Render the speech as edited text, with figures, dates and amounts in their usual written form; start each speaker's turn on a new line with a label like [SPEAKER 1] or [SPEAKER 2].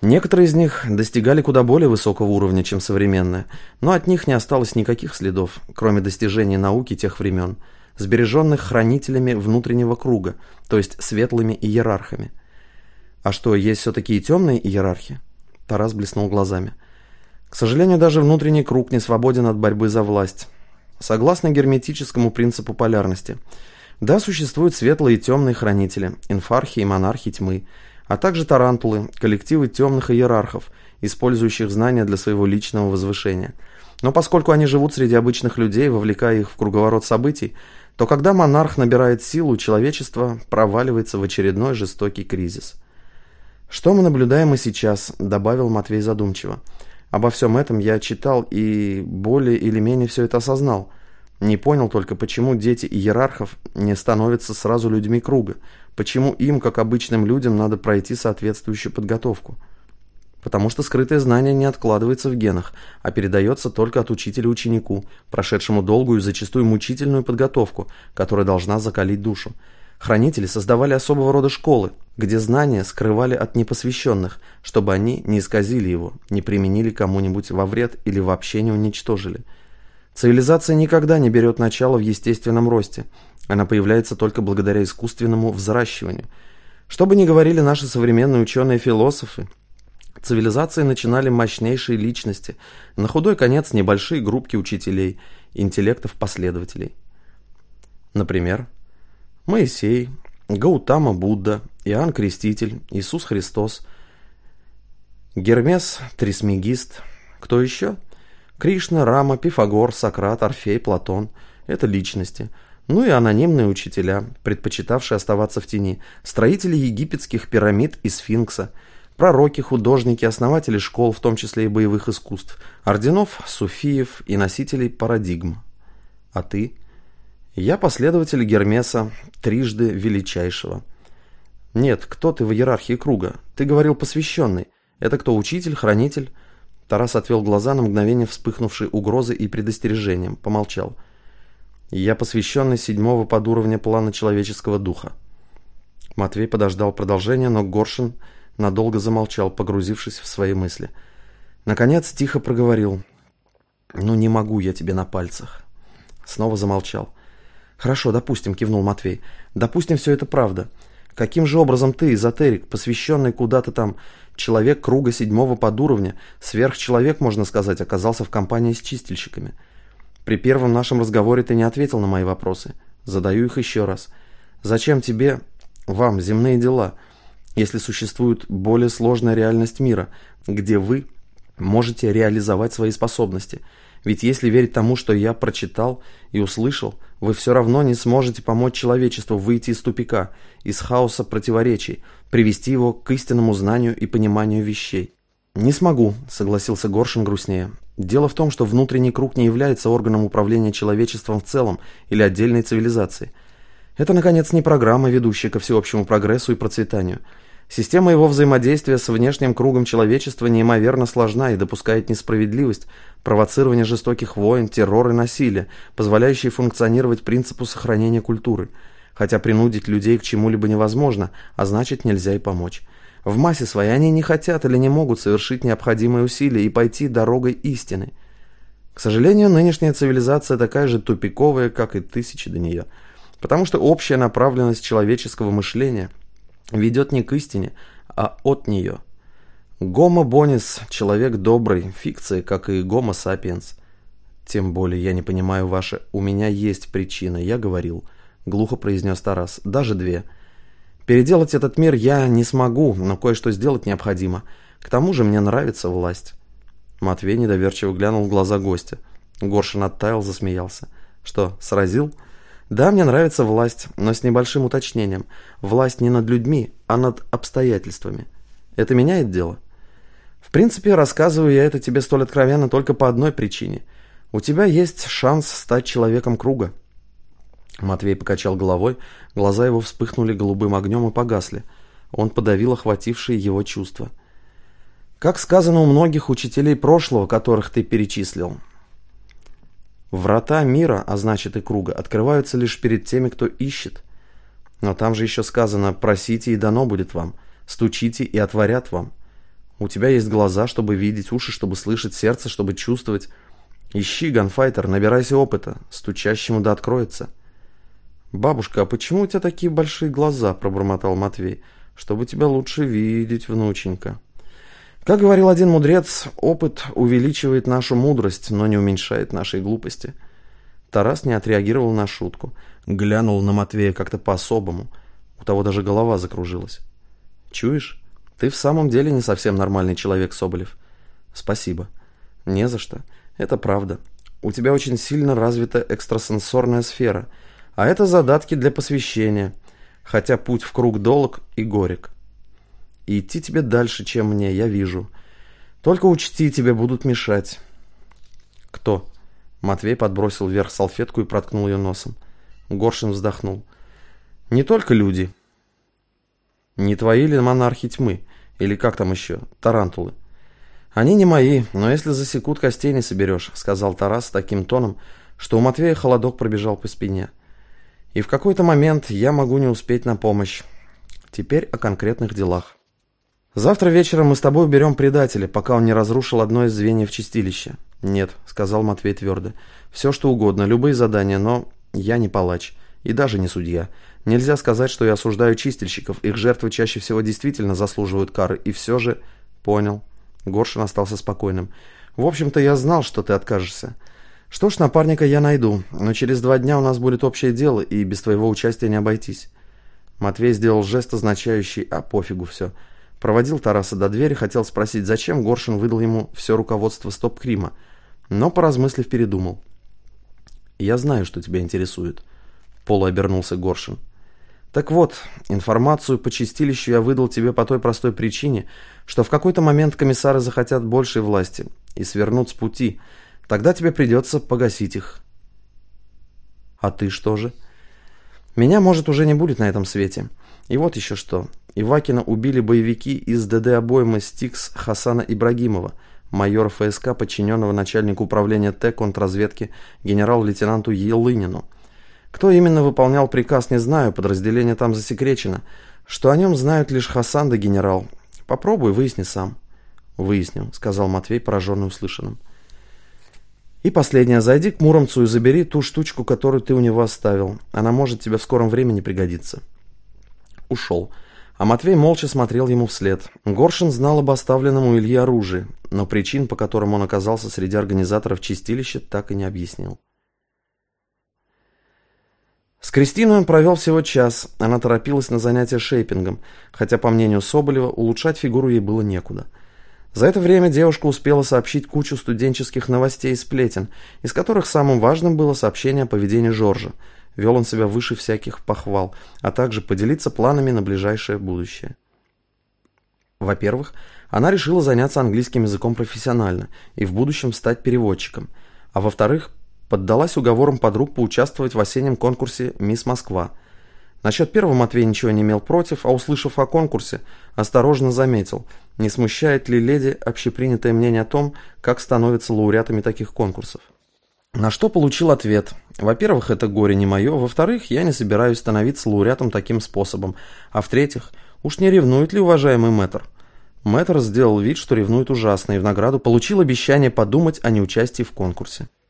[SPEAKER 1] Некоторые из них достигали куда более высокого уровня, чем современные, но от них не осталось никаких следов, кроме достижений науки тех времен, сбереженных хранителями внутреннего круга, то есть светлыми иерархами. А что, есть все-таки и темные иерархи? Тарас блеснул глазами. К сожалению, даже внутренний круг не свободен от борьбы за власть. Согласно герметическому принципу полярности, да, существуют светлые и темные хранители, инфархи и монархи тьмы, а также тарантулы, коллективы темных иерархов, использующих знания для своего личного возвышения. Но поскольку они живут среди обычных людей, вовлекая их в круговорот событий, то когда монарх набирает силу, человечество проваливается в очередной жестокий кризис. «Что мы наблюдаем и сейчас», — добавил Матвей задумчиво. «Обо всем этом я читал и более или менее все это осознал. Не понял только, почему дети иерархов не становятся сразу людьми круга, почему им, как обычным людям, надо пройти соответствующую подготовку. Потому что скрытое знание не откладывается в генах, а передается только от учителя ученику, прошедшему долгую и зачастую мучительную подготовку, которая должна закалить душу. Хранители создавали особого рода школы, где знания скрывали от непосвященных, чтобы они не исказили его, не применили кому-нибудь во вред или вообще не уничтожили. Цивилизация никогда не берет начало в естественном росте. Она появляется только благодаря искусственному взращиванию. Что бы ни говорили наши современные ученые-философы, цивилизации начинали мощнейшие личности, на худой конец небольшие группки учителей, интеллектов-последователей. Например, Моисей, Гаутама Будда, Иоанн Креститель, Иисус Христос, Гермес Трисмегист. Кто еще? Кришна, Рама, Пифагор, Сократ, Орфей, Платон – это личности. Ну и анонимные учителя, предпочитавшие оставаться в тени, строители египетских пирамид и сфинкса, пророки, художники, основатели школ, в том числе и боевых искусств, орденов, суфиев и носителей парадигм. А ты? Я последователь Гермеса, трижды величайшего. Нет, кто ты в иерархии круга? Ты говорил посвященный. Это кто, учитель, хранитель? Тарас отвел глаза на мгновение, вспыхнувшей угрозой и предостережением, помолчал. Я посвященный 7-го подуровня плана человеческого духа. Матвей подождал продолжения, но Горшин надолго замолчал, погрузившись в свои мысли. Наконец тихо проговорил. «Ну не могу я тебе на пальцах». Снова замолчал. «Хорошо, допустим», — кивнул Матвей. «Допустим, все это правда. Каким же образом ты, эзотерик, посвященный куда-то там, человек круга 7-го подуровня, сверхчеловек, можно сказать, оказался в компании с чистильщиками? При первом нашем разговоре ты не ответил на мои вопросы. Задаю их еще раз. Зачем тебе, вам, земные дела, если существует более сложная реальность мира, где вы можете реализовать свои способности? Ведь если верить тому, что я прочитал и услышал, вы все равно не сможете помочь человечеству выйти из тупика, из хаоса противоречий, привести его к истинному знанию и пониманию вещей». «Не смогу», — согласился Горшин грустнее. «Дело в том, что внутренний круг не является органом управления человечеством в целом или отдельной цивилизацией. Это, наконец, не программа, ведущая ко всеобщему прогрессу и процветанию. Система его взаимодействия с внешним кругом человечества неимоверно сложна и допускает несправедливость, провоцирование жестоких войн, террор и насилие, позволяющие функционировать принципу сохранения культуры. Хотя принудить людей к чему-либо невозможно, а значит нельзя и помочь. В массе своей они не хотят или не могут совершить необходимые усилия и пойти дорогой истины. К сожалению, нынешняя цивилизация такая же тупиковая, как и тысячи до нее, потому что общая направленность человеческого мышления ведет не к истине, а от нее. Гомо бонис, человек добрый, фикция, как и гомо сапиенс. Тем более я не понимаю ваше «у меня есть причина», я говорил, глухо произнес Тарас, даже 2. Переделать этот мир я не смогу, но кое-что сделать необходимо. К тому же мне нравится власть. Матвей недоверчиво глянул в глаза гостя. Горшин оттаял, засмеялся. Что, сразил? Да, мне нравится власть, но с небольшим уточнением. Власть не над людьми, а над обстоятельствами. Это меняет дело? В принципе, рассказываю я это тебе столь откровенно только по одной причине. У тебя есть шанс стать человеком круга. Матвей покачал головой, глаза его вспыхнули голубым огнем и погасли. Он подавил охватившие его чувства. Как сказано у многих учителей прошлого, которых ты перечислил, врата мира, а значит и круга, открываются лишь перед теми, кто ищет. Но там же еще сказано «просите, и дано будет вам, стучите, и отворят вам». У тебя есть глаза, чтобы видеть, уши, чтобы слышать, сердце, чтобы чувствовать. Ищи, ганфайтер, набирайся опыта, стучащему да откроется. «Бабушка, а почему у тебя такие большие глаза?» – пробормотал Матвей. «Чтобы тебя лучше видеть, внученька». Как говорил один мудрец, опыт увеличивает нашу мудрость, но не уменьшает нашей глупости. Тарас не отреагировал на шутку. Глянул на Матвея как-то по-особому. У того даже голова закружилась. «Чуешь? Ты в самом деле не совсем нормальный человек, Соболев». «Спасибо». «Не за что. Это правда. У тебя очень сильно развита экстрасенсорная сфера. А это задатки для посвящения. Хотя путь в круг долг и горек. И идти тебе дальше, чем мне, я вижу. Только учти, тебе будут мешать». «Кто?» Матвей подбросил вверх салфетку и проткнул ее носом. Горшин вздохнул. «Не только люди. Не твои ли монархи тьмы? Или как там еще? Тарантулы?» «Они не мои, но если засекут, костей не соберешь», — сказал Тарас таким тоном, что у Матвея холодок пробежал по спине. «И в какой-то момент я могу не успеть на помощь. Теперь о конкретных делах. Завтра вечером мы с тобой уберем предателя, пока он не разрушил одно из звеньев чистилища». «Нет», — сказал Матвей твердо. «Все что угодно, любые задания, но я не палач и даже не судья. Нельзя сказать, что я осуждаю чистильщиков. Их жертвы чаще всего действительно заслуживают кары. И все же...» «Понял». Горшин остался спокойным. «В общем-то, я знал, что ты откажешься. Что ж, напарника я найду, но через 2 дня у нас будет общее дело, и без твоего участия не обойтись». Матвей сделал жест, означающий «а пофигу все». Проводил Тараса до двери, хотел спросить, зачем Горшин выдал ему все руководство стоп-крима, но, поразмыслив, передумал. «Я знаю, что тебя интересует», — полуобернулся Горшин. «Так вот, информацию по чистилищу я выдал тебе по той простой причине, что в какой-то момент комиссары захотят большей власти и свернут с пути. Тогда тебе придется погасить их». «А ты что же?» «Меня, может, уже не будет на этом свете. И вот еще что. Ивакина убили боевики из ДД обоймы «Стикс» Хасана Ибрагимова, майора ФСК, подчиненного начальнику управления Т контрразведки генерал-лейтенанту Елынину. Кто именно выполнял приказ, не знаю, подразделение там засекречено. Что о нем знают лишь Хасан да генерал. Попробуй, выясни сам». «Выясню», — сказал Матвей, пораженный услышанным. «И последнее. Зайди к Муромцу и забери ту штучку, которую ты у него оставил. Она может тебе в скором времени пригодиться». Ушел. А Матвей молча смотрел ему вслед. Горшин знал об оставленном у Ильи оружии, но причин, по которым он оказался среди организаторов чистилища, так и не объяснил. С Кристиной он провел всего час. Она торопилась на занятия шейпингом, хотя, по мнению Соболева, улучшать фигуру ей было некуда. За это время девушка успела сообщить кучу студенческих новостей и сплетен, из которых самым важным было сообщение о поведении Жоржа. Вел он себя выше всяких похвал, а также поделиться планами на ближайшее будущее. Во-первых, она решила заняться английским языком профессионально и в будущем стать переводчиком, а во-вторых, поддалась уговорам подруг поучаствовать в осеннем конкурсе «Мисс Москва». Насчет первого Матвей ничего не имел против, а услышав о конкурсе, осторожно заметил, не смущает ли леди общепринятое мнение о том, как становятся лауреатами таких конкурсов. На что получил ответ. Во-первых, это горе не мое, во-вторых, я не собираюсь становиться лауреатом таким способом, а в-третьих, уж не ревнует ли уважаемый мэтр? Мэтр сделал вид, что ревнует ужасно, и в награду получил обещание подумать о неучастии в конкурсе.